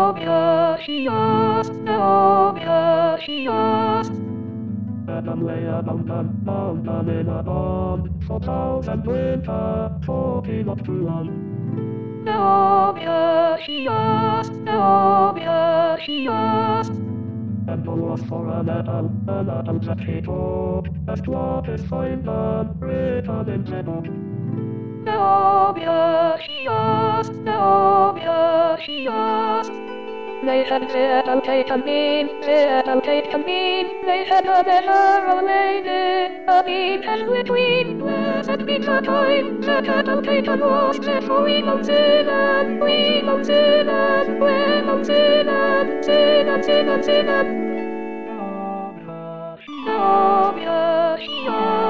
Adam lay a mountain in a pond, for cows and winter, for peanuts to run. And the loss for an atom that he took, as what is find none, written in the book. They had little taken me, little taken me. They had a better lady, a beat and between. Blessed be the time, the cattle taken was set for we long sinner, we long sinner, we long sinner, sinner, sinner, sinner.